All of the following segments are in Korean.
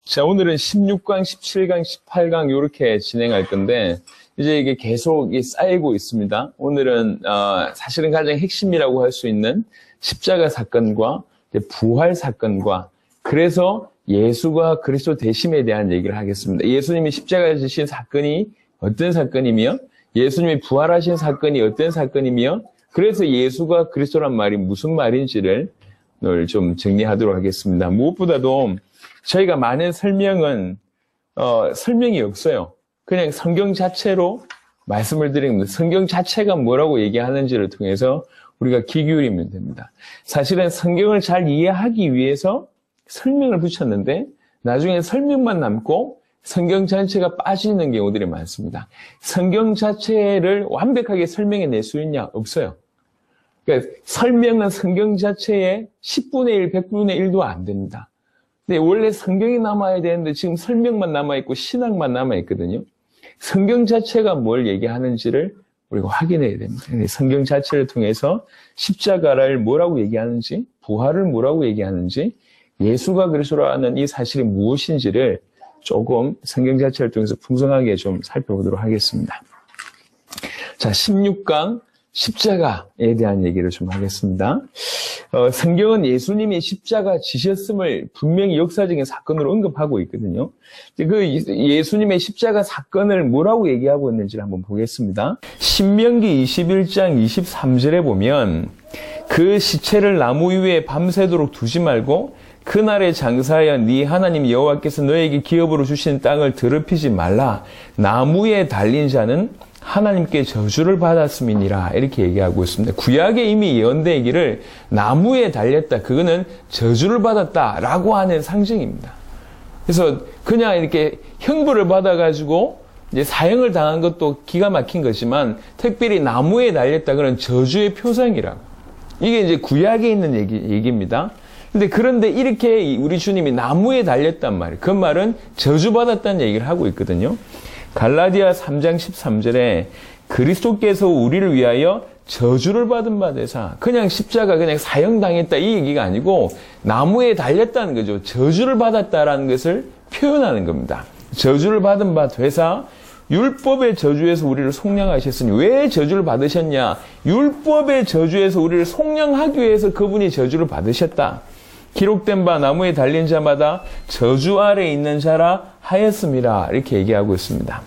자, 오늘은 16강, 17강, 18강 이렇게 진행할 건데 이제 이게 계속 쌓이고 있습니다. 오늘은 사실은 가장 핵심이라고 할 수 있는 십자가 사건과 부활 사건과 그래서 예수가 그리스도 되심에 대한 얘기를 하겠습니다. 예수님이 십자가에 지신 사건이 어떤 사건이며 예수님이 부활하신 사건이 어떤 사건이며 그래서 예수가 그리스도란 말이 무슨 말인지를 오늘 좀 정리하도록 하겠습니다. 무엇보다도 저희가 많은 설명은 설명이 없어요. 그냥 성경 자체로 말씀을 드립니다. 성경 자체가 뭐라고 얘기하는지를 통해서 우리가 귀 기울이면 됩니다. 사실은 성경을 잘 이해하기 위해서 설명을 붙였는데 나중에 설명만 남고 성경 자체가 빠지는 경우들이 많습니다. 성경 자체를 완벽하게 설명해낼 수 있냐? 없어요. 그러니까 설명은 성경 자체의 10분의 1, 100분의 1도 안 됩니다. 근데 원래 성경이 남아야 되는데 지금 설명만 남아있고 신학만 남아있거든요. 성경 자체가 뭘 얘기하는지를 우리가 확인해야 됩니다. 성경 자체를 통해서 십자가를 뭐라고 얘기하는지, 부활을 뭐라고 얘기하는지, 예수가 그리스도라는 이 사실이 무엇인지를 조금 성경 자체를 통해서 풍성하게 좀 살펴보도록 하겠습니다. 자, 16강 십자가에 대한 얘기를 좀 하겠습니다. 성경은 예수님이 십자가 지셨음을 분명히 역사적인 사건으로 언급하고 있거든요. 그 예수님의 십자가 사건을 뭐라고 얘기하고 있는지를 한번 보겠습니다. 신명기 21장 23절에 보면 그 시체를 나무 위에 밤새도록 두지 말고 그날에 장사하여 네 하나님 여호와께서 너에게 기업으로 주신 땅을 더럽히지 말라. 나무에 달린 자는 하나님께 저주를 받았음이니라 이렇게 얘기하고 있습니다. 구약에 이미 예언되기를 나무에 달렸다. 그거는 저주를 받았다라고 하는 상징입니다. 그래서 그냥 이렇게 형벌을 받아가지고 이제 사형을 당한 것도 기가 막힌 거지만 특별히 나무에 달렸다. 그런 저주의 표상이라고. 이게 이제 구약에 있는 얘기입니다. 그런데 이렇게 우리 주님이 나무에 달렸단 말이에요. 그 말은 저주받았다는 얘기를 하고 있거든요. 갈라디아 3장 13절에 그리스도께서 우리를 위하여 저주를 받은 바 되사 그냥 십자가 그냥 사형당했다 이 얘기가 아니고 나무에 달렸다는 거죠. 저주를 받았다라는 것을 표현하는 겁니다. 저주를 받은 바 되사 율법의 저주에서 우리를 속량하셨으니 왜 저주를 받으셨냐? 율법의 저주에서 우리를 속량하기 위해서 그분이 저주를 받으셨다. 기록된 바 나무에 달린 자마다 저주 아래 있는 자라 하였음이라 이렇게 얘기하고 있습니다.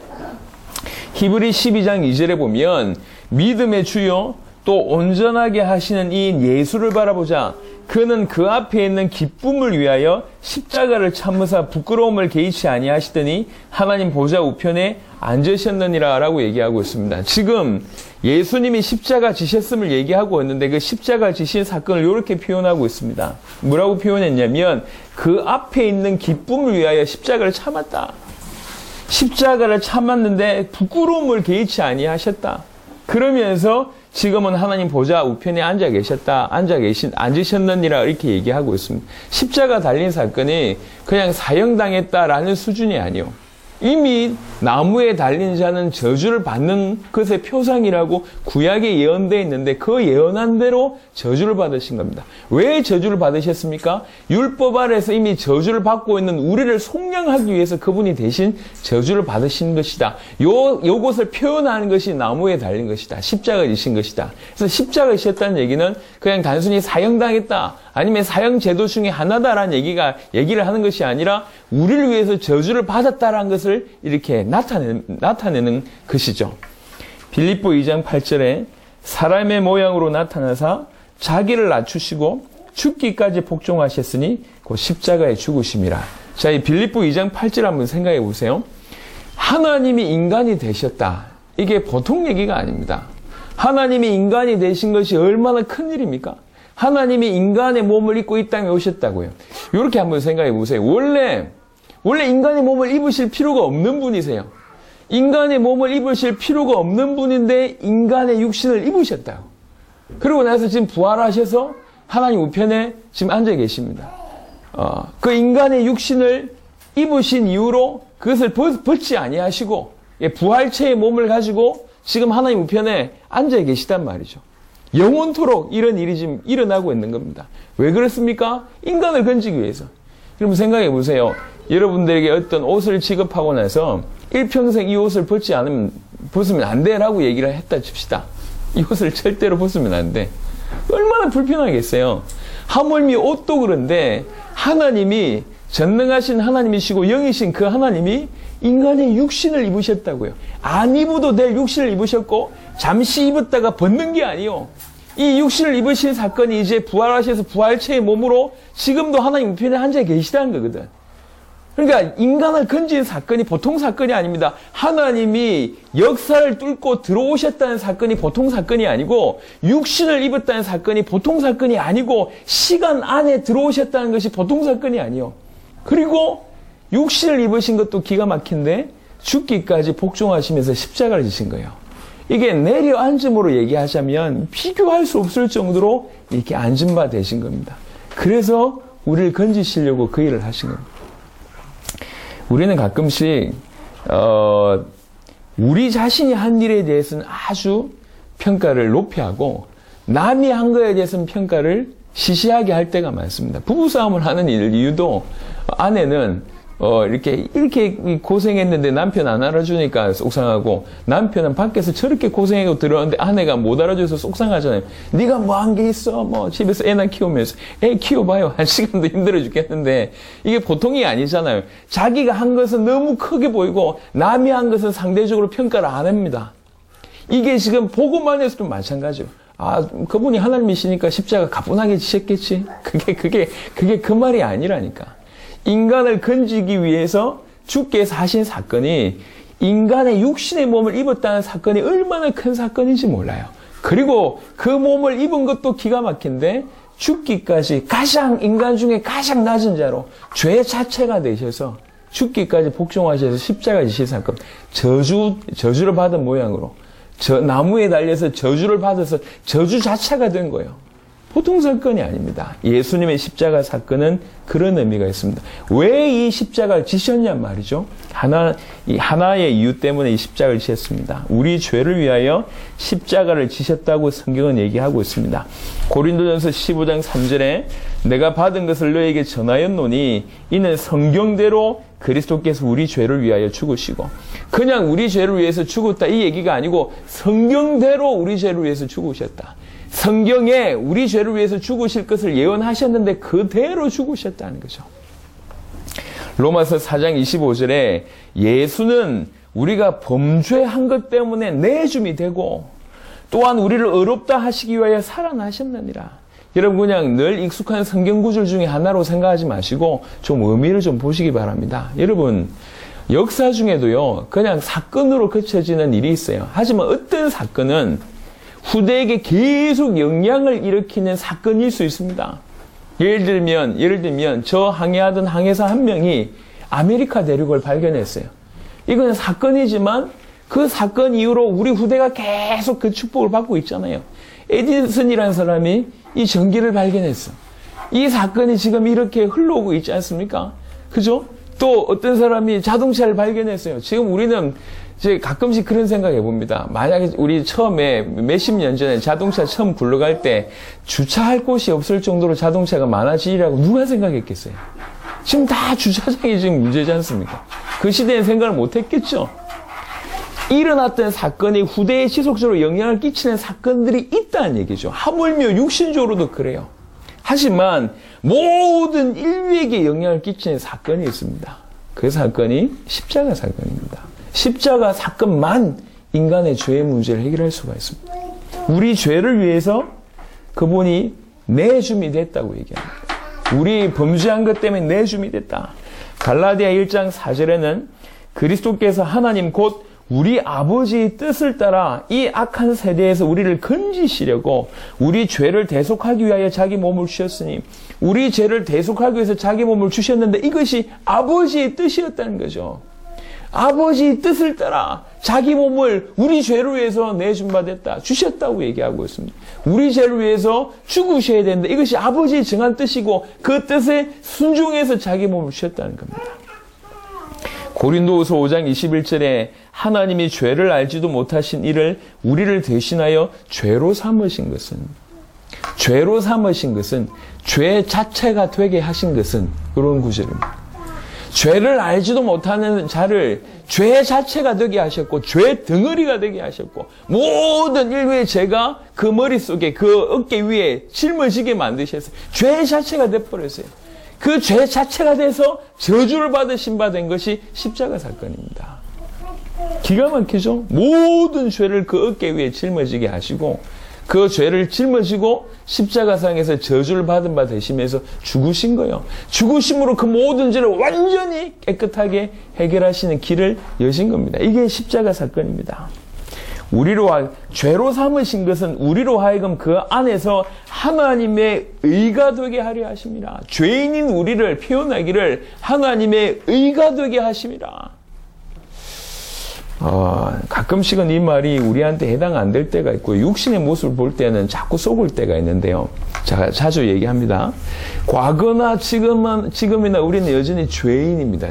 히브리 12장 2절에 보면 믿음의 주요 또 온전하게 하시는 이 예수를 바라보자. 그는 그 앞에 있는 기쁨을 위하여 십자가를 참으사 부끄러움을 개의치 아니하시더니 하나님 보좌 우편에 앉으셨느니라 라고 얘기하고 있습니다. 지금 예수님이 십자가 지셨음을 얘기하고 있는데 그 십자가 지신 사건을 이렇게 표현하고 있습니다. 뭐라고 표현했냐면 그 앞에 있는 기쁨을 위하여 십자가를 참았다. 십자가를 참았는데 부끄러움을 개의치 아니하셨다. 그러면서 지금은 하나님 보좌 우편에 앉으셨느니라 이렇게 얘기하고 있습니다. 십자가 달린 사건이 그냥 사형당했다라는 수준이 아니요. 이미 나무에 달린 자는 저주를 받는 것의 표상이라고 구약에 예언되어 있는데 그 예언한 대로 저주를 받으신 겁니다. 왜 저주를 받으셨습니까? 율법 아래서 이미 저주를 받고 있는 우리를 속량하기 위해서 그분이 대신 저주를 받으신 것이다. 요것을 표현하는 것이 나무에 달린 것이다. 십자가 지신 것이다. 그래서 십자가 지셨다는 얘기는 그냥 단순히 사형당했다. 아니면 사형 제도 중에 하나다라는 얘기를 하는 것이 아니라 우리를 위해서 저주를 받았다라는 것을 이렇게 나타내는 것이죠. 빌립보 2장 8절에 사람의 모양으로 나타나사 자기를 낮추시고 죽기까지 복종하셨으니 곧 십자가에 죽으심이라. 자, 이 빌립보 2장 8절 한번 생각해 보세요. 하나님이 인간이 되셨다. 이게 보통 얘기가 아닙니다. 하나님이 인간이 되신 것이 얼마나 큰 일입니까? 하나님이 인간의 몸을 입고 이 땅에 오셨다고요. 이렇게 한번 생각해 보세요. 원래 인간의 몸을 입으실 필요가 없는 분이세요. 인간의 몸을 입으실 필요가 없는 분인데 인간의 육신을 입으셨다고. 그러고 나서 지금 부활하셔서 하나님 우편에 지금 앉아 계십니다. 그 인간의 육신을 입으신 이후로 그것을 벗지 아니하시고 부활체의 몸을 가지고 지금 하나님 우편에 앉아 계시단 말이죠. 영원토록 이런 일이 지금 일어나고 있는 겁니다. 왜 그렇습니까? 인간을 건지기 위해서. 그럼 생각해 보세요. 여러분들에게 어떤 옷을 지급하고 나서 일평생 이 옷을 벗으면 안 돼라고 얘기를 했다 칩시다. 이 옷을 절대로 벗으면 안 돼. 얼마나 불편하겠어요. 하물며 옷도 그런데 하나님이 전능하신 하나님이시고 영이신 그 하나님이 인간의 육신을 입으셨다고요. 안 입어도 될 육신을 입으셨고 잠시 입었다가 벗는 게 아니요. 이 육신을 입으신 사건이 이제 부활하셔서 부활체의 몸으로 지금도 하나님 우편에 앉아 계시다는 거거든. 그러니까 인간을 건진 사건이 보통 사건이 아닙니다. 하나님이 역사를 뚫고 들어오셨다는 사건이 보통 사건이 아니고 육신을 입었다는 사건이 보통 사건이 아니고 시간 안에 들어오셨다는 것이 보통 사건이 아니요. 그리고 육신을 입으신 것도 기가 막힌데 죽기까지 복종하시면서 십자가를 지신 거예요. 이게 내려앉음으로 얘기하자면 비교할 수 없을 정도로 이렇게 앉은 바 되신 겁니다. 그래서 우리를 건지시려고 그 일을 하신 겁니다. 우리는 가끔씩 우리 자신이 한 일에 대해서는 아주 평가를 높이 하고 남이 한 거에 대해서는 평가를 시시하게 할 때가 많습니다. 부부싸움을 하는 이유도 아내는 이렇게 고생했는데 남편 안 알아주니까 속상하고 남편은 밖에서 저렇게 고생하고 들어왔는데 아내가 못 알아줘서 속상하잖아요. 네가 뭐 한 게 있어? 뭐 집에서 애나 키우면서 애 키워봐요. 한 시간도 힘들어 죽겠는데 이게 보통이 아니잖아요. 자기가 한 것은 너무 크게 보이고 남이 한 것은 상대적으로 평가를 안 합니다. 이게 지금 복음 안에서도 마찬가지예요. 아, 그분이 하나님이시니까 십자가 가뿐하게 지셨겠지. 그게 그 말이 아니라니까. 인간을 건지기 위해서 주께서 하신 사건이 인간의 육신의 몸을 입었다는 사건이 얼마나 큰 사건인지 몰라요. 그리고 그 몸을 입은 것도 기가 막힌데 죽기까지 인간 중에 가장 낮은 자로 죄 자체가 되셔서 죽기까지 복종하셔서 십자가 지신 사건. 저주를 받은 모양으로 나무에 달려서 저주를 받아서 저주 자체가 된 거예요. 보통 사건이 아닙니다. 예수님의 십자가 사건은 그런 의미가 있습니다. 왜 이 십자가를 지셨냐 말이죠. 하나의 이유 때문에 이 십자가를 지셨습니다. 우리 죄를 위하여 십자가를 지셨다고 성경은 얘기하고 있습니다. 고린도전서 15장 3절에 내가 받은 것을 너에게 전하였노니 이는 성경대로 그리스도께서 우리 죄를 위하여 죽으시고 그냥 우리 죄를 위해서 죽었다 이 얘기가 아니고 성경대로 우리 죄를 위해서 죽으셨다. 성경에 우리 죄를 위해서 죽으실 것을 예언하셨는데 그대로 죽으셨다는 거죠. 로마서 4장 25절에 예수는 우리가 범죄한 것 때문에 내줌이 되고 또한 우리를 의롭다 하시기 위하여 살아나셨느니라. 여러분 그냥 늘 익숙한 성경 구절 중에 하나로 생각하지 마시고 좀 의미를 좀 보시기 바랍니다. 여러분 역사 중에도요 그냥 사건으로 그쳐지는 일이 있어요. 하지만 어떤 사건은 후대에게 계속 영향을 일으키는 사건일 수 있습니다. 예를 들면 저 항해하던 항해사 한 명이 아메리카 대륙을 발견했어요. 이건 사건이지만 그 사건 이후로 우리 후대가 계속 그 축복을 받고 있잖아요. 에디슨이라는 사람이 이 전기를 발견했어. 이 사건이 지금 이렇게 흘러오고 있지 않습니까? 그죠? 또 어떤 사람이 자동차를 발견했어요. 지금 우리는 이제 가끔씩 그런 생각 해봅니다. 만약에 우리 처음에 몇십 년 전에 자동차 처음 굴러갈 때 주차할 곳이 없을 정도로 자동차가 많아지리라고 누가 생각했겠어요? 지금 다 주차장이 지금 문제지 않습니까? 그 시대엔 생각을 못 했겠죠? 일어났던 사건이 후대에 지속적으로 영향을 끼치는 사건들이 있다는 얘기죠. 하물며 육신적으로도 그래요. 하지만 모든 인류에게 영향을 끼치는 사건이 있습니다. 그 사건이 십자가 사건입니다. 십자가 사건만 인간의 죄의 문제를 해결할 수가 있습니다. 우리 죄를 위해서 그분이 내줌이 됐다고 얘기합니다. 우리 범죄한 것 때문에 내줌이 됐다. 갈라디아 1장 4절에는 그리스도께서 하나님 곧 우리 아버지의 뜻을 따라 이 악한 세대에서 우리를 건지시려고 우리 죄를 대속하기 위하여 자기 몸을 주셨으니 우리 죄를 대속하기 위해서 자기 몸을 주셨는데 이것이 아버지의 뜻이었다는 거죠. 아버지의 뜻을 따라 자기 몸을 우리 죄를 위해서 내준 바 됐다. 주셨다고 얘기하고 있습니다. 우리 죄를 위해서 죽으셔야 되는데 이것이 아버지의 정한 뜻이고 그 뜻에 순종해서 자기 몸을 주셨다는 겁니다. 고린도후서 5장 21절에 하나님이 죄를 알지도 못하신 이를 우리를 대신하여 죄로 삼으신 것은 죄 자체가 되게 하신 것은 이런 구절입니다. 죄를 알지도 못하는 자를 죄 자체가 되게 하셨고 죄 덩어리가 되게 하셨고 모든 인류의 죄가 그 머릿속에 그 어깨 위에 짊어지게 만드셨어요. 죄 자체가 돼버렸어요. 그 죄 자체가 돼서 저주를 받으신 바 된 것이 십자가 사건입니다. 기가 막히죠? 모든 죄를 그 어깨 위에 짊어지게 하시고 그 죄를 짊어지고 십자가상에서 저주를 받은 바 되시면서 죽으신 거예요. 죽으심으로 그 모든 죄를 완전히 깨끗하게 해결하시는 길을 여신 겁니다. 이게 십자가 사건입니다. 죄로 삼으신 것은 우리로 하여금 그 안에서 하나님의 의가 되게 하려 하십니다. 죄인인 우리를 표현하기를 하나님의 의가 되게 하십니다. 가끔씩은 이 말이 우리한테 해당 안 될 때가 있고 육신의 모습을 볼 때는 자꾸 속을 때가 있는데요. 제가 자주 얘기합니다. 과거나 지금이나 우리는 여전히 죄인입니다.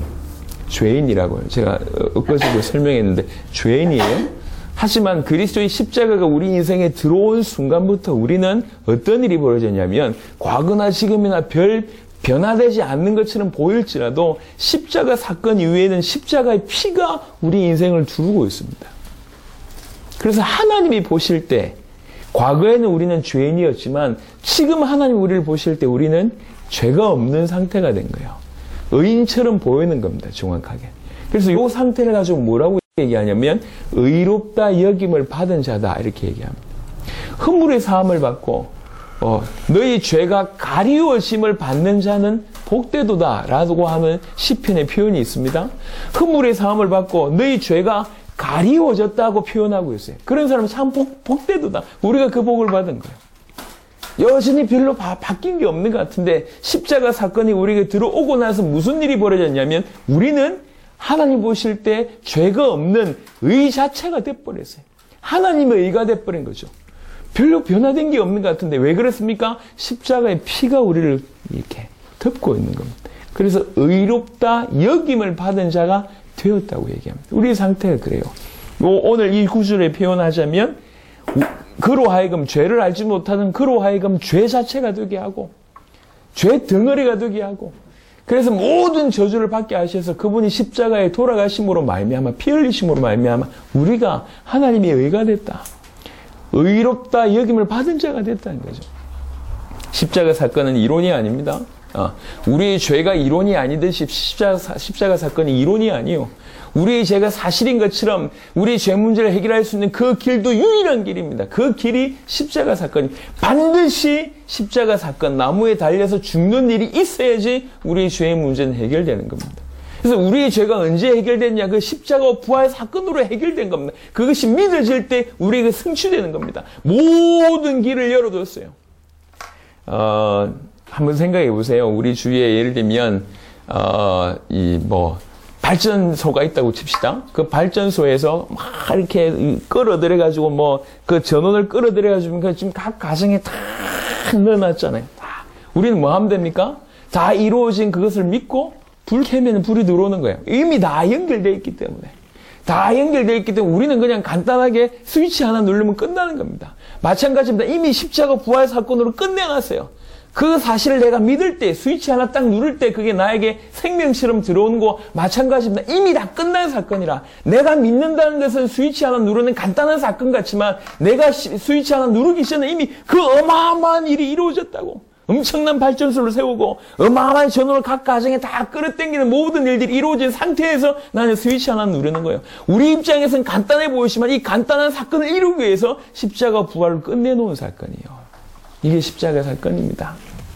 죄인이라고요. 제가 엊그제도 설명했는데 죄인이에요. 하지만 그리스도의 십자가가 우리 인생에 들어온 순간부터 우리는 어떤 일이 벌어졌냐면 과거나 지금이나 별 변화되지 않는 것처럼 보일지라도 십자가 사건 이후에는 십자가의 피가 우리 인생을 두르고 있습니다. 그래서 하나님이 보실 때 과거에는 우리는 죄인이었지만 지금 하나님 우리를 보실 때 우리는 죄가 없는 상태가 된 거예요. 의인처럼 보이는 겁니다. 정확하게. 그래서 이 상태를 가지고 뭐라고 얘기하냐면 의롭다 여김을 받은 자다 이렇게 얘기합니다. 허물의 사함을 받고 너희 죄가 가리워짐을 받는 자는 복되도다 라고 하는 시편의 표현이 있습니다. 허물의 사함을 받고 너희 죄가 가리워졌다고 표현하고 있어요. 그런 사람은 참 복되도다. 우리가 그 복을 받은 거예요. 여전히 별로 바뀐 게 없는 것 같은데 십자가 사건이 우리에게 들어오고 나서 무슨 일이 벌어졌냐면 우리는 하나님 보실 때 죄가 없는 의 자체가 돼버렸어요. 하나님의 의가 돼버린 거죠. 별로 변화된 게 없는 것 같은데 왜 그렇습니까? 십자가의 피가 우리를 이렇게 덮고 있는 겁니다. 그래서 의롭다 여김을 받은 자가 되었다고 얘기합니다. 우리의 상태가 그래요. 오늘 이 구절에 표현하자면 그로 하여금 죄를 알지 못하는 그로 하여금 죄 자체가 되게 하고 죄 덩어리가 되게 하고 그래서 모든 저주를 받게 하셔서 그분이 십자가에 돌아가심으로 말미암아 피 흘리심으로 말미암아 우리가 하나님의 의가 됐다. 의롭다 여김을 받은 자가 됐다는 거죠. 십자가 사건은 이론이 아닙니다. 우리의 죄가 이론이 아니듯이 십자가 사건이 이론이 아니에요. 우리의 죄가 사실인 것처럼 우리의 죄 문제를 해결할 수 있는 그 길도 유일한 길입니다. 그 길이 십자가 사건입니다. 반드시 십자가 사건, 나무에 달려서 죽는 일이 있어야지 우리의 죄의 문제는 해결되는 겁니다. 그래서 우리의 죄가 언제 해결됐냐? 그 십자가 부활 사건으로 해결된 겁니다. 그것이 믿어질 때 우리에게 성취되는 겁니다. 모든 길을 열어뒀어요. 한번 생각해 보세요. 우리 주위에 예를 들면 발전소가 있다고 칩시다. 그 발전소에서 막 이렇게 끌어들여가지고 그 전원을 끌어들여가지고 지금 각 가정에 다 넣어놨잖아요. 우리는 뭐 하면 됩니까? 다 이루어진 그것을 믿고 불 켜면 불이 들어오는 거예요. 이미 다 연결되어 있기 때문에. 다 연결되어 있기 때문에 우리는 그냥 간단하게 스위치 하나 누르면 끝나는 겁니다. 마찬가지입니다. 이미 십자가 부활 사건으로 끝내놨어요. 그 사실을 내가 믿을 때, 스위치 하나 딱 누를 때 그게 나에게 생명처럼 들어오는 거 마찬가지입니다. 이미 다 끝난 사건이라. 내가 믿는다는 것은 스위치 하나 누르는 간단한 사건 같지만 내가 스위치 하나 누르기 전에 이미 그 어마어마한 일이 이루어졌다고. 엄청난 발전소를 세우고 어마어마한 전원을 각 가정에 다 끌어당기는 모든 일들이 이루어진 상태에서 나는 스위치 하나 누르는 거예요. 우리 입장에서는 간단해 보이지만 이 간단한 사건을 이루기 위해서 십자가 부활을 끝내놓은 사건이에요. 이게 십자가 사건입니다.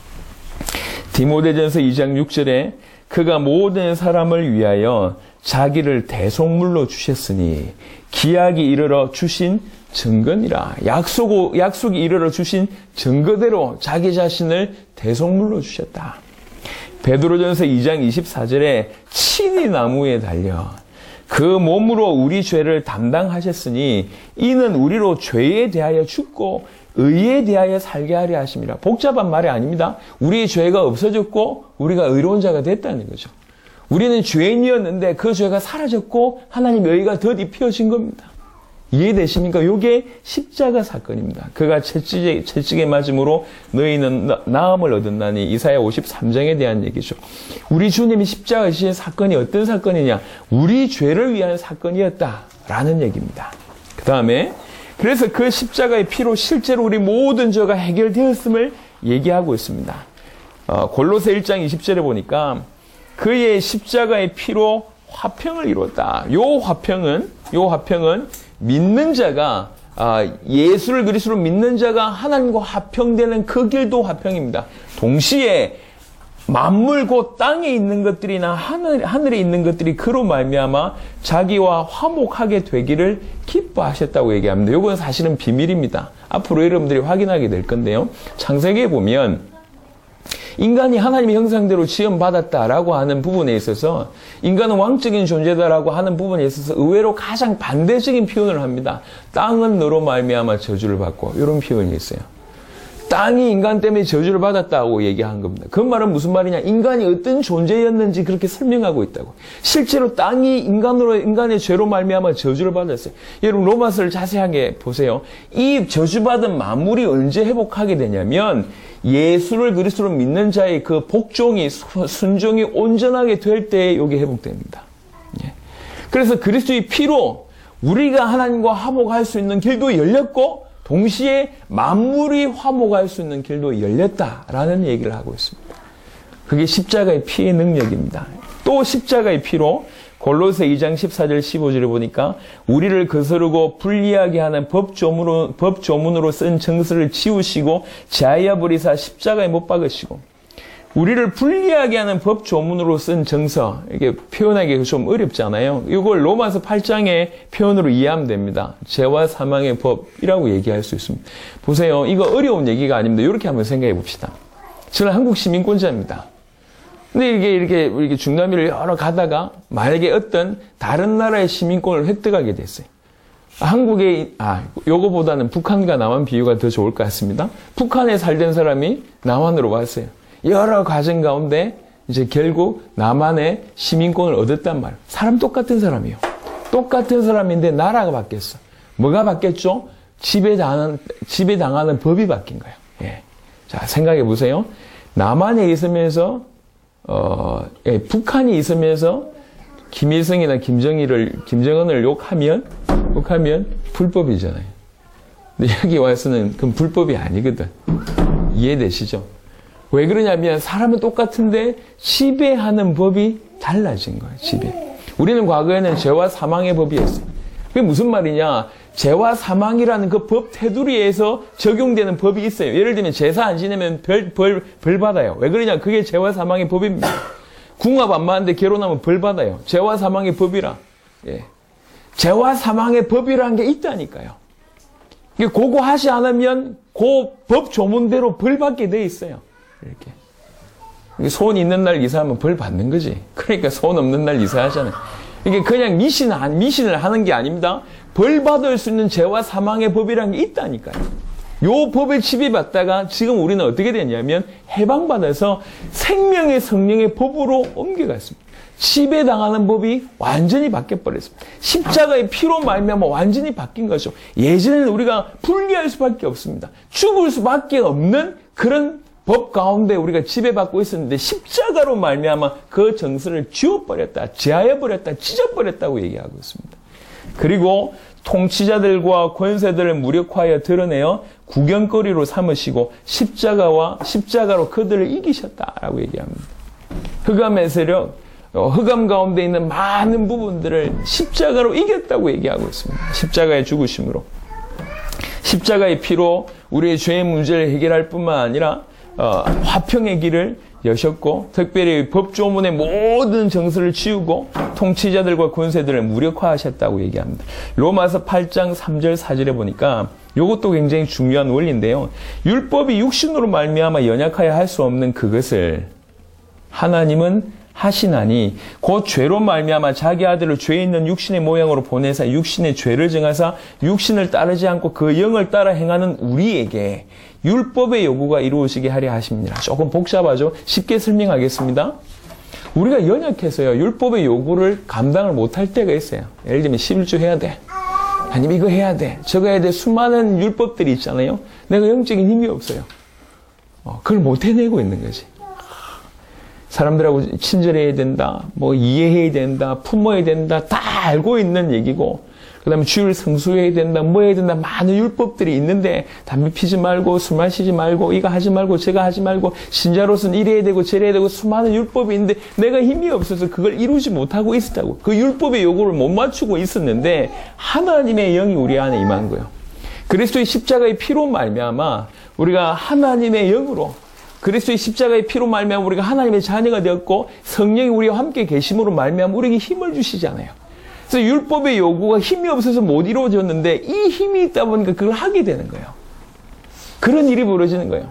디모데전서 2장 6절에 그가 모든 사람을 위하여 자기를 대속물로 주셨으니 기약이 이르러 주신 증거니라. 약속이 이르러 주신 증거대로 자기 자신을 대속물로 주셨다. 베드로전서 2장 24절에 친히 나무에 달려 그 몸으로 우리 죄를 담당하셨으니 이는 우리로 죄에 대하여 죽고 의에 대하여 살게 하려 하심이라. 복잡한 말이 아닙니다. 우리의 죄가 없어졌고 우리가 의로운 자가 됐다는 거죠. 우리는 죄인이었는데 그 죄가 사라졌고 하나님의 의가 덧입혀진 겁니다. 이해되십니까? 요게 십자가 사건입니다. 그가 채찍에 맞음으로 너희는 나음을 얻었나니 이사야 53장에 대한 얘기죠. 우리 주님이 십자가 지신 사건이 어떤 사건이냐? 우리 죄를 위한 사건이었다라는 얘기입니다. 그 다음에 그래서 그 십자가의 피로 실제로 우리 모든 죄가 해결되었음을 얘기하고 있습니다. 골로새 1장 20절에 보니까 그의 십자가의 피로 화평을 이뤘다. 요 화평은 믿는 자가 예수를 그리스도로 믿는 자가 하나님과 화평되는 그 길도 화평입니다. 동시에 만물 곧 땅에 있는 것들이나 하늘에 있는 것들이 그로 말미암아 자기와 화목하게 되기를 기뻐하셨다고 얘기합니다. 이건 사실은 비밀입니다. 앞으로 여러분들이 확인하게 될 건데요. 창세기에 보면 인간이 하나님의 형상대로 지음받았다라고 하는 부분에 있어서 인간은 왕적인 존재다라고 하는 부분에 있어서 의외로 가장 반대적인 표현을 합니다. 땅은 너로 말미암아 저주를 받고 이런 표현이 있어요. 땅이 인간 때문에 저주를 받았다고 얘기한 겁니다. 그 말은 무슨 말이냐? 인간이 어떤 존재였는지 그렇게 설명하고 있다고. 실제로 땅이 인간의 죄로 말미암아 저주를 받았어요. 여러분 로마서를 자세하게 보세요. 이 저주받은 만물이 언제 회복하게 되냐면 예수를 그리스도로 믿는 자의 그 복종이 순종이 온전하게 될 때에 이게 회복됩니다. 그래서 그리스도의 피로 우리가 하나님과 화목할 수 있는 길도 열렸고 동시에 만물이 화목할 수 있는 길도 열렸다라는 얘기를 하고 있습니다. 그게 십자가의 피의 능력입니다. 또 십자가의 피로 골로새 2장 14절 15절에 보니까 우리를 거스르고 불리하게 하는 법조문으로 쓴 정서를 지우시고 제하여 버리사 십자가에 못 박으시고 우리를 불리하게 하는 법조문으로 쓴 정서, 이게 표현하기가 좀 어렵잖아요. 이걸 로마서 8장의 표현으로 이해하면 됩니다. 죄와 사망의 법이라고 얘기할 수 있습니다. 보세요. 이거 어려운 얘기가 아닙니다. 이렇게 한번 생각해 봅시다. 저는 한국 시민권자입니다. 근데 이렇게 중남미를 여러 가다가 만약에 어떤 다른 나라의 시민권을 획득하게 됐어요. 요거보다는 북한과 남한 비유가 더 좋을 것 같습니다. 북한에 살던 사람이 남한으로 왔어요. 여러 과정 가운데 이제 결국 남한의 시민권을 얻었단 말이에요. 사람 똑같은 사람이에요. 똑같은 사람인데 나라가 바뀌었어. 뭐가 바뀌었죠? 지배당하는 법이 바뀐 거예요. 예. 자, 생각해 보세요. 남한에 있으면서 북한이 있으면서 김일성이나 김정은을 욕하면 불법이잖아요. 근데 여기 와서는 그건 불법이 아니거든. 이해되시죠? 왜 그러냐면 사람은 똑같은데 지배하는 법이 달라진 거예요. 지배. 우리는 과거에는 죄와 사망의 법이었어요. 그게 무슨 말이냐? 죄와 사망이라는 그 법 테두리에서 적용되는 법이 있어요. 예를 들면 제사 안 지내면 벌 받아요. 왜 그러냐? 그게 죄와 사망의 법입니다. 궁합 안 맞는데 결혼하면 벌 받아요. 죄와 사망의 법이라. 예. 죄와 사망의 법이라는 게 있다니까요. 그거 하지 않으면 그 법 조문대로 벌 받게 돼 있어요. 이렇게. 소원 있는 날 이사하면 벌 받는 거지. 그러니까 소원 없는 날 이사하잖아요. 이게 그냥 미신을 하는 게 아닙니다. 벌 받을 수 있는 죄와 사망의 법이라는 게 있다니까요. 요 법을 지배받다가 지금 우리는 어떻게 됐냐면 해방받아서 생명의 성령의 법으로 옮겨갔습니다. 지배당하는 법이 완전히 바뀌어버렸습니다. 십자가의 피로 말미암아 완전히 바뀐 거죠. 예전에는 우리가 분리할 수밖에 없습니다. 죽을 수밖에 없는 그런 법 가운데 우리가 지배받고 있었는데 십자가로 말미암아 그 정서를 지워버렸다, 제하여버렸다, 찢어버렸다고 얘기하고 있습니다. 그리고 통치자들과 권세들을 무력화하여 드러내어 구경거리로 삼으시고 십자가로 그들을 이기셨다라고 얘기합니다. 흑암의 세력, 흑암 가운데 있는 많은 부분들을 십자가로 이겼다고 얘기하고 있습니다. 십자가의 죽으심으로. 십자가의 피로 우리의 죄의 문제를 해결할 뿐만 아니라 화평의 길을 여셨고 특별히 법조문의 모든 정서를 지우고 통치자들과 권세들을 무력화하셨다고 얘기합니다. 로마서 8장 3절 4절에 보니까 이것도 굉장히 중요한 원리인데요. 율법이 육신으로 말미암아 연약하여 할 수 없는 그것을 하나님은 하시나니 곧 죄로 말미암아 자기 아들을 죄 있는 육신의 모양으로 보내사 육신의 죄를 정하사 육신을 따르지 않고 그 영을 따라 행하는 우리에게 율법의 요구가 이루어지게 하려 하십니다. 조금 복잡하죠? 쉽게 설명하겠습니다. 우리가 연약해서요. 율법의 요구를 감당을 못할 때가 있어요. 예를 들면 11조 해야 돼. 하나님 이거 해야 돼, 저거 해야 돼. 수많은 율법들이 있잖아요. 내가 영적인 힘이 없어요. 그걸 못 해내고 있는 거지. 사람들하고 친절해야 된다, 뭐 이해해야 된다, 품어야 된다, 다 알고 있는 얘기고, 그 다음에 주일 성수해야 된다, 뭐 해야 된다, 많은 율법들이 있는데, 담배 피지 말고, 술 마시지 말고, 이거 하지 말고, 저거 하지 말고, 신자로서는 이래야 되고, 저래야 되고, 수많은 율법이 있는데, 내가 힘이 없어서 그걸 이루지 못하고 있었다고. 그 율법의 요구를 못 맞추고 있었는데, 하나님의 영이 우리 안에 임한 거예요. 그리스도의 십자가의 피로 말미암아, 우리가 하나님의 영으로, 그리스도의 십자가의 피로 말미암아 우리가 하나님의 자녀가 되었고, 성령이 우리와 함께 계심으로 말미암아 우리에게 힘을 주시잖아요. 그래서 율법의 요구가 힘이 없어서 못 이루어졌는데, 이 힘이 있다 보니까 그걸 하게 되는 거예요. 그런 일이 벌어지는 거예요.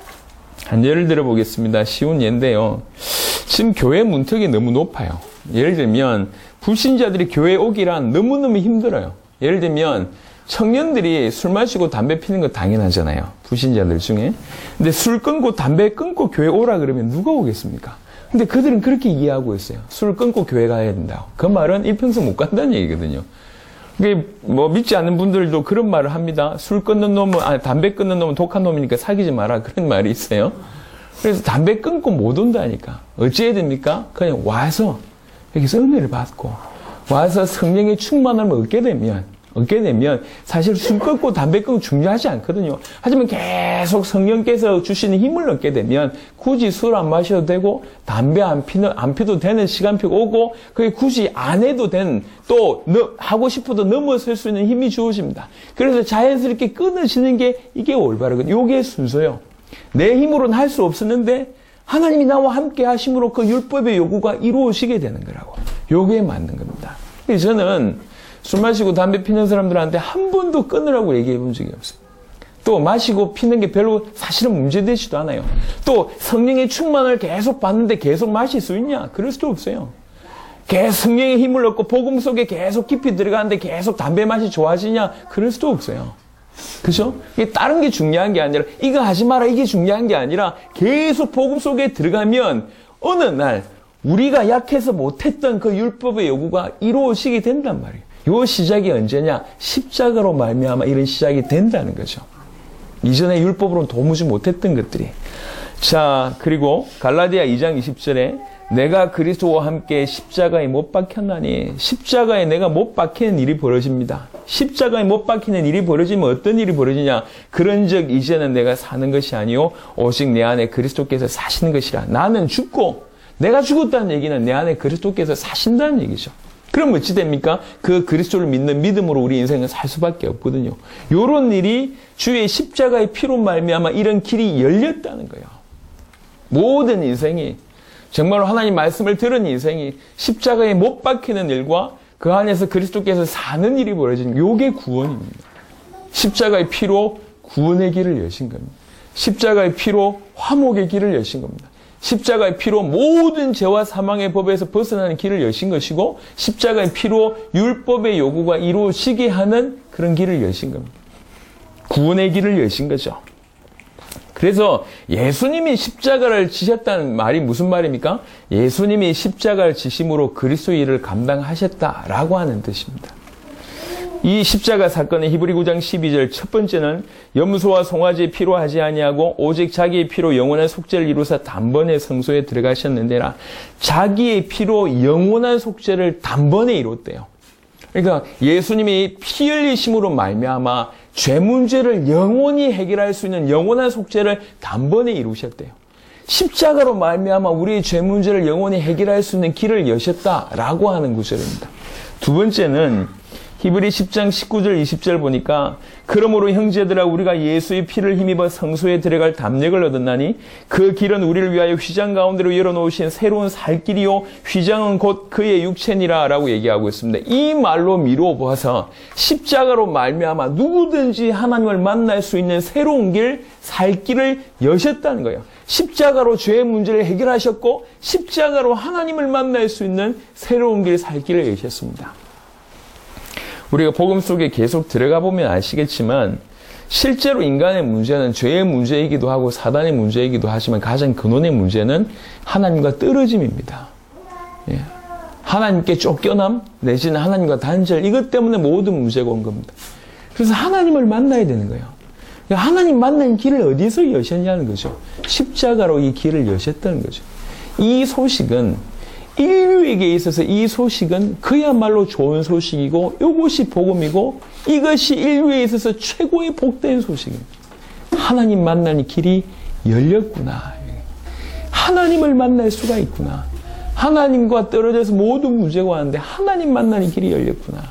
한 예를 들어 보겠습니다. 쉬운 예인데요. 지금 교회 문턱이 너무 높아요. 예를 들면 불신자들이 교회에 오기란 너무너무 힘들어요. 예를 들면 청년들이 술 마시고 담배 피는 거 당연하잖아요. 불신자들 중에. 근데 술 끊고 담배 끊고 교회 오라 그러면 누가 오겠습니까? 근데 그들은 그렇게 이해하고 있어요. 술 끊고 교회 가야 된다고. 그 말은 일평생 못 간다는 얘기거든요. 그게 뭐 믿지 않는 분들도 그런 말을 합니다. 술 끊는 놈은, 담배 끊는 놈은 독한 놈이니까 사귀지 마라. 그런 말이 있어요. 그래서 담배 끊고 못 온다니까. 어찌해야 됩니까? 그냥 와서 여기서 은혜를 받고 와서 성령의 충만함을 얻게 되면 사실 술 끊고 담배 끊고 중요하지 않거든요. 하지만 계속 성령께서 주시는 힘을 얻게 되면 굳이 술 안 마셔도 되고 담배 안 피도 되는 시간표가 오고, 그게 굳이 안 해도 되는, 또 하고 싶어도 넘어설 수 있는 힘이 주어집니다. 그래서 자연스럽게 끊어지는 게 이게 올바르거든요. 이게 순서요. 내 힘으로는 할 수 없었는데 하나님이 나와 함께 하심으로 그 율법의 요구가 이루어지게 되는 거라고. 요게 맞는 겁니다. 그래서 저는 술 마시고 담배 피는 사람들한테 한 번도 끊으라고 얘기해 본 적이 없어요. 또 마시고 피는 게 별로 사실은 문제되지도 않아요. 또 성령의 충만을 계속 받는데 계속 마실 수 있냐? 그럴 수도 없어요. 계속 성령의 힘을 얻고 복음 속에 계속 깊이 들어가는데 계속 담배 맛이 좋아지냐? 그럴 수도 없어요. 그죠? 이게 다른 게 중요한 게 아니라, 이거 하지 마라, 이게 중요한 게 아니라, 계속 복음 속에 들어가면 어느 날 우리가 약해서 못했던 그 율법의 요구가 이루어지게 된단 말이에요. 요 시작이 언제냐? 십자가로 말미암아 이런 시작이 된다는 거죠. 이전에 율법으로는 도무지 못했던 것들이. 자, 그리고 갈라디아 2장 20절에 내가 그리스도와 함께 십자가에 못 박혔나니, 십자가에 내가 못 박히는 일이 벌어집니다. 십자가에 못 박히는 일이 벌어지면 어떤 일이 벌어지냐? 그런즉 이제는 내가 사는 것이 아니요 오직 내 안에 그리스도께서 사시는 것이라. 나는 죽고, 내가 죽었다는 얘기는 내 안에 그리스도께서 사신다는 얘기죠. 그럼 어찌 됩니까? 그 그리스도를 믿는 믿음으로 우리 인생은 살 수밖에 없거든요. 요런 일이 주의 십자가의 피로 말미암아 이런 길이 열렸다는 거예요. 모든 인생이, 정말로 하나님 말씀을 들은 인생이 십자가에 못 박히는 일과 그 안에서 그리스도께서 사는 일이 벌어지는, 요게 구원입니다. 십자가의 피로 구원의 길을 여신 겁니다. 십자가의 피로 화목의 길을 여신 겁니다. 십자가의 피로 모든 죄와 사망의 법에서 벗어나는 길을 여신 것이고, 십자가의 피로 율법의 요구가 이루어지게 하는 그런 길을 여신 겁니다. 구원의 길을 여신 거죠. 그래서 예수님이 십자가를 지셨다는 말이 무슨 말입니까? 예수님이 십자가를 지심으로 그리스도의 일을 감당하셨다라고 하는 뜻입니다. 이 십자가 사건의 히브리 9장 12절 첫 번째는 염소와 송아지의 피로 하지 아니하고 오직 자기의 피로 영원한 속죄를 이루사 단번에 성소에 들어가셨는데라. 자기의 피로 영원한 속죄를 단번에 이뤘대요. 그러니까 예수님이 피 흘리심으로 말미암아 죄 문제를 영원히 해결할 수 있는 영원한 속죄를 단번에 이루셨대요. 십자가로 말미암아 우리의 죄 문제를 영원히 해결할 수 있는 길을 여셨다라고 하는 구절입니다. 두 번째는 히브리 10장 19절 20절 보니까 그러므로 형제들아 우리가 예수의 피를 힘입어 성소에 들어갈 담력을 얻었나니 그 길은 우리를 위하여 휘장 가운데로 열어놓으신 새로운 살 길이요 휘장은 곧 그의 육체니라 라고 얘기하고 있습니다. 이 말로 미루어 보아서 십자가로 말미암아 누구든지 하나님을 만날 수 있는 새로운 길, 살 길을 여셨다는 거예요. 십자가로 죄의 문제를 해결하셨고 십자가로 하나님을 만날 수 있는 새로운 길, 살 길을 여셨습니다. 우리가 복음 속에 계속 들어가 보면 아시겠지만 실제로 인간의 문제는 죄의 문제이기도 하고 사단의 문제이기도 하지만 가장 근원의 문제는 하나님과 떨어짐입니다. 예. 하나님께 쫓겨남, 내지는 하나님과 단절, 이것 때문에 모든 문제가 온 겁니다. 그래서 하나님을 만나야 되는 거예요. 하나님 만나는 길을 어디서 여셨냐는 거죠. 십자가로 이 길을 여셨다는 거죠. 이 소식은, 인류에게 있어서 이 소식은 그야말로 좋은 소식이고, 이것이 복음이고, 이것이 인류에 있어서 최고의 복된 소식입니다. 하나님 만나는 길이 열렸구나. 하나님을 만날 수가 있구나. 하나님과 떨어져서 모든 문제가 왔는데 하나님 만나는 길이 열렸구나.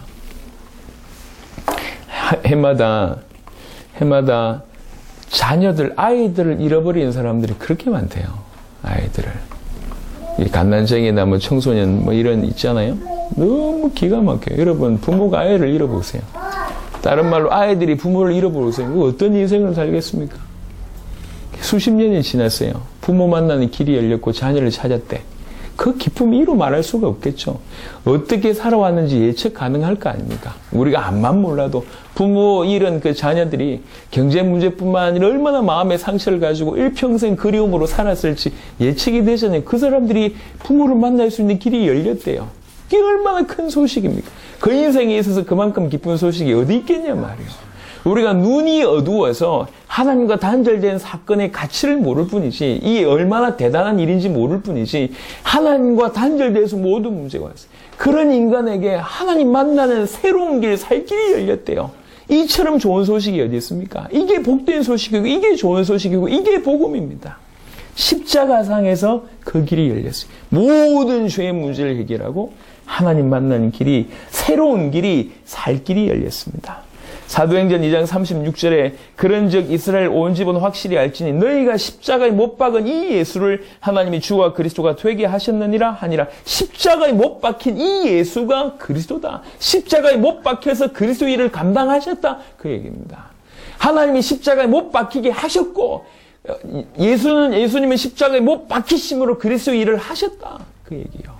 해마다 자녀들, 아이들을 잃어버리는 사람들이 그렇게 많대요. 아이들을. 이 갓난쟁이나 뭐 청소년 뭐 이런 있잖아요. 너무 기가 막혀요. 여러분, 부모가 아이를 잃어보세요. 다른 말로 아이들이 부모를 잃어보세요. 어떤 인생을 살겠습니까? 수십 년이 지났어요. 부모 만나는 길이 열렸고 자녀를 찾았대. 그 기쁨이 이루 말할 수가 없겠죠. 어떻게 살아왔는지 예측 가능할 거 아닙니까? 우리가 암만 몰라도 부모 잃은 그 자녀들이 경제 문제뿐만 아니라 얼마나 마음의 상처를 가지고 일평생 그리움으로 살았을지 예측이 되잖아요. 그 사람들이 부모를 만날 수 있는 길이 열렸대요. 이게 얼마나 큰 소식입니까? 그 인생에 있어서 그만큼 기쁜 소식이 어디 있겠냐 말이에요. 우리가 눈이 어두워서 하나님과 단절된 사건의 가치를 모를 뿐이지, 이게 얼마나 대단한 일인지 모를 뿐이지, 하나님과 단절돼서 모든 문제가 왔어요. 그런 인간에게 하나님 만나는 새로운 길, 살 길이 열렸대요. 이처럼 좋은 소식이 어디 있습니까? 이게 복된 소식이고, 이게 좋은 소식이고, 이게 복음입니다. 십자가상에서 그 길이 열렸어요. 모든 죄의 문제를 해결하고 하나님 만나는 길이, 새로운 길이, 살 길이 열렸습니다. 사도행전 2장 36절에 그런즉 이스라엘 온 집은 확실히 알지니 너희가 십자가에 못 박은 이 예수를 하나님이 주와 그리스도가 되게 하셨느니라 하니라. 십자가에 못 박힌 이 예수가 그리스도다. 십자가에 못 박혀서 그리스도 일을 감당하셨다. 그 얘기입니다. 하나님이 십자가에 못 박히게 하셨고 예수님은 십자가에 못 박히심으로 그리스도 일을 하셨다. 그 얘기예요.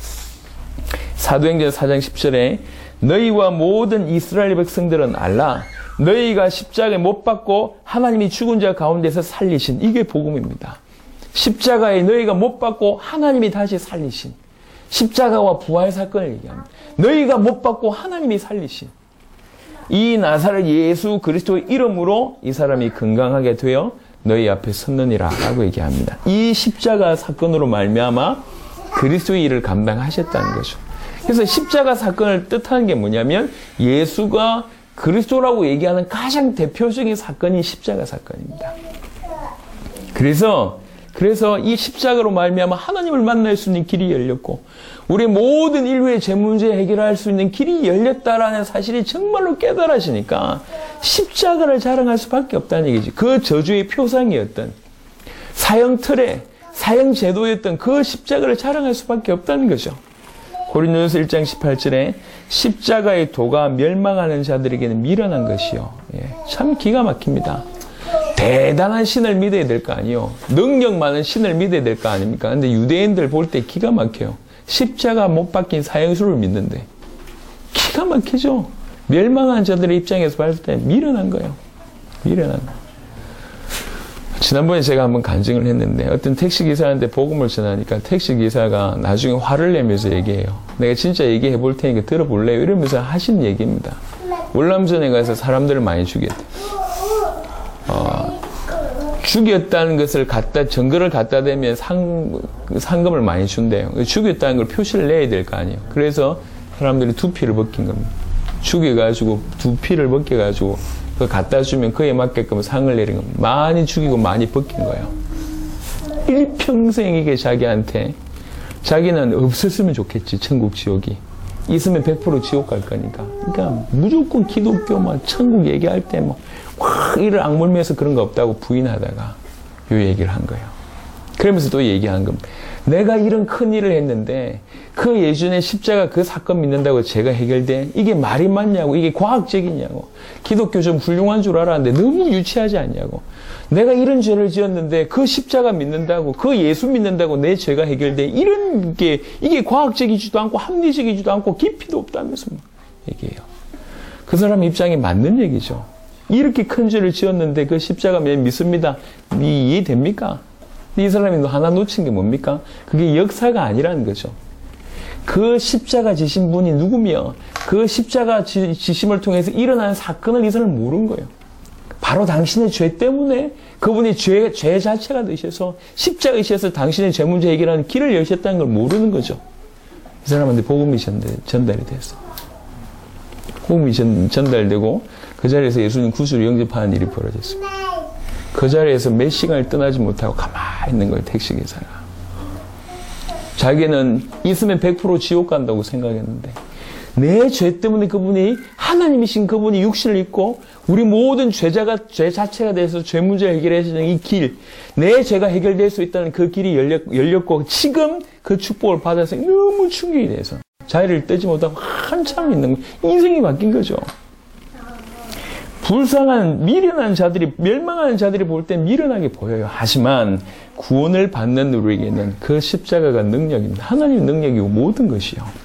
사도행전 4장 10절에 너희와 모든 이스라엘 백성들은 알라. 너희가 십자가에 못 박고 하나님이 죽은 자 가운데서 살리신, 이게 복음입니다. 십자가에 너희가 못 박고 하나님이 다시 살리신, 십자가와 부활 사건을 얘기합니다. 너희가 못 박고 하나님이 살리신 이 나사렛 예수 그리스도의 이름으로 이 사람이 건강하게 되어 너희 앞에 섰느니라 라고 얘기합니다. 이 십자가 사건으로 말미암아 그리스도의 일을 감당하셨다는 거죠. 그래서 십자가 사건을 뜻하는 게 뭐냐면 예수가 그리스도라고 얘기하는 가장 대표적인 사건이 십자가 사건입니다. 그래서 이 십자가로 말미암아 하나님을 만날 수 있는 길이 열렸고 우리 모든 인류의 죄 문제 해결할 수 있는 길이 열렸다라는 사실이 정말로 깨달아지니까 십자가를 자랑할 수밖에 없다는 얘기지. 그 저주의 표상이었던 사형 틀에 사형 제도였던 그 십자가를 자랑할 수밖에 없다는 거죠. 고린도전서 1장 18절에 십자가의 도가 멸망하는 자들에게는 미련한 것이요. 참 기가 막힙니다. 대단한 신을 믿어야 될 거 아니요. 능력 많은 신을 믿어야 될 거 아닙니까? 근데 유대인들 볼 때 기가 막혀요. 십자가 못 박힌 사형수를 믿는데 기가 막히죠. 멸망한 자들의 입장에서 봤을 때 미련한 거예요. 미련한 거. 지난번에 제가 한번 간증을 했는데 어떤 택시기사한테 복음을 전하니까 택시기사가 나중에 화를 내면서 얘기해요. 내가 진짜 얘기해 볼 테니까 들어볼래요? 이러면서 하신 얘기입니다. 월남전에 가서 사람들을 많이 죽였대. 죽였다는 것을 증거를 갖다 대면 상금을 많이 준대요. 죽였다는 걸 표시를 내야 될 거 아니에요. 그래서 사람들이 두피를 벗긴 겁니다. 죽여가지고 두피를 벗겨가지고 그거 갖다 주면 그에 맞게끔 상을 내린 겁니다. 많이 죽이고 많이 벗긴 거예요. 일평생에게 자기한테 자기는 없었으면 좋겠지. 천국 지옥이. 있으면 100% 지옥 갈 거니까. 그러니까 무조건 기독교 천국 얘기할 때 확 이를 악물면서 그런 거 없다고 부인하다가 요 얘기를 한 거예요. 그러면서 또 얘기한 겁니다. 내가 이런 큰 일을 했는데 그 예전에 십자가 그 사건 믿는다고 제가 해결돼? 이게 말이 맞냐고. 이게 과학적이냐고. 기독교 좀 훌륭한 줄 알았는데 너무 유치하지 않냐고. 내가 이런 죄를 지었는데 그 십자가 믿는다고, 그 예수 믿는다고 내 죄가 해결돼? 이런 게 이게 과학적이지도 않고 합리적이지도 않고 깊이도 없다면서 얘기해요. 그 사람 입장이 맞는 얘기죠. 이렇게 큰 죄를 지었는데 그 십자가 믿습니다. 이해됩니까? 이 사람이 하나 놓친 게 뭡니까? 그게 역사가 아니라는 거죠. 그 십자가 지신 분이 누구며 그 십자가 지심을 통해서 일어난 사건을 이 사람은 모르는 거예요. 바로 당신의 죄 때문에 그분이 죄 자체가 되셔서 십자가에 있어서 당신의 죄 문제 해결하는 길을 여셨다는 걸 모르는 거죠. 이 사람한테 복음이 전달이 됐어. 복음이 전달되고 그 자리에서 예수님 구주를 영접하는 일이 벌어졌습니다. 그 자리에서 몇 시간을 떠나지 못하고 가만히 있는 거예요. 택시기사가. 자기는 있으면 100% 지옥 간다고 생각했는데 내 죄 때문에 그분이 하나님이신 그분이 육신을 입고 우리 모든 죄 자체가 돼서 죄 문제를 해결해주는 이 길, 내 죄가 해결될 수 있다는 그 길이 열렸고 지금 그 축복을 받아서 너무 충격이 돼서 자리를 떼지 못하고 한참 있는 거예요. 인생이 바뀐 거죠. 불쌍한 미련한 자들이 멸망하는 자들이 볼 때 미련하게 보여요. 하지만 구원을 받는 우리에게는 그 십자가가 능력입니다. 하나님의 능력이고 모든 것이요.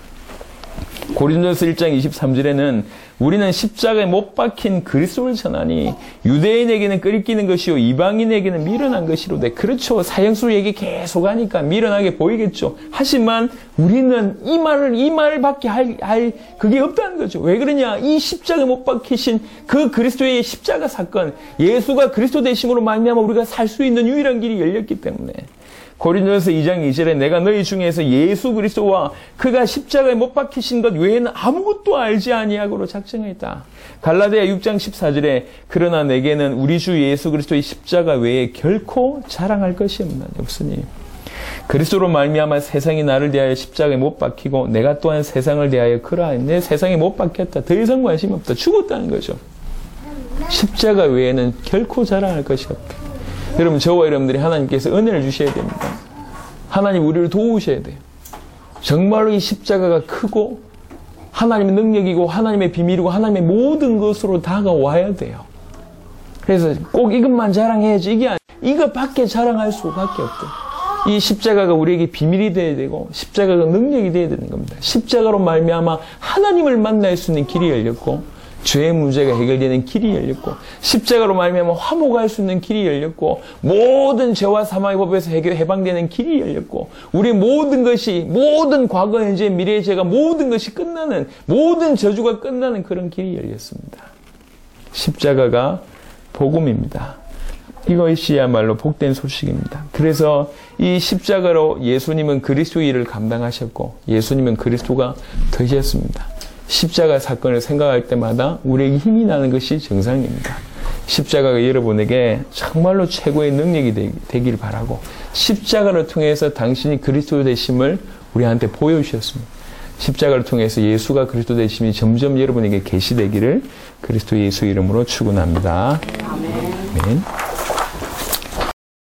고린도서 1장 23절에는 우리는 십자가에 못 박힌 그리스도를 전하니 유대인에게는 끓이끼는 것이요 이방인에게는 미련한 것이로되. 그렇죠. 사형수를 얘기 계속 하니까 미련하게 보이겠죠. 하지만 우리는 이 말밖에 할 그게 없다는 거죠. 왜 그러냐? 이 십자가에 못 박히신 그 그리스도의 십자가 사건, 예수가 그리스도 되심으로 말미암아 우리가 살 수 있는 유일한 길이 열렸기 때문에. 고린도서 2장 2절에 내가 너희 중에서 예수 그리스도와 그가 십자가에 못 박히신 것 외에는 아무것도 알지 아니하고로 작정했다. 갈라디아 6장 14절에 그러나 내게는 우리 주 예수 그리스도의 십자가 외에 결코 자랑할 것이 없으니 그리스도로 말미암아 세상이 나를 대하여 십자가에 못 박히고 내가 또한 세상을 대하여 그러하니 내 세상에 못 박혔다. 더 이상 관심 없다. 죽었다는 거죠. 십자가 외에는 결코 자랑할 것이 없다. 여러분, 저와 여러분들이 하나님께서 은혜를 주셔야 됩니다. 하나님 우리를 도우셔야 돼요. 정말로 이 십자가가 크고 하나님의 능력이고 하나님의 비밀이고 하나님의 모든 것으로 다가와야 돼요. 그래서 꼭 이것만 자랑해야지 이것밖에 자랑할 수밖에 없대. 이 십자가가 우리에게 비밀이 되어야 되고 십자가가 능력이 되어야 되는 겁니다. 십자가로 말미암아 하나님을 만날 수 있는 길이 열렸고 죄의 문제가 해결되는 길이 열렸고 십자가로 말미암아 화목할 수 있는 길이 열렸고 모든 죄와 사망의 법에서 해방되는 길이 열렸고 우리 모든 것이 모든 과거 현재 미래의 죄가 모든 것이 끝나는 모든 저주가 끝나는 그런 길이 열렸습니다. 십자가가 복음입니다. 이것이야말로 복된 소식입니다. 그래서 이 십자가로 예수님은 그리스도의 일을 감당하셨고 예수님은 그리스도가 되셨습니다. 십자가 사건을 생각할 때마다 우리에게 힘이 나는 것이 정상입니다. 십자가가 여러분에게 정말로 최고의 능력이 되길 바라고 십자가를 통해서 당신이 그리스도 되심을 우리한테 보여주셨습니다. 십자가를 통해서 예수가 그리스도 되심이 점점 여러분에게 계시되기를 그리스도 예수 이름으로 축원합니다. 아멘.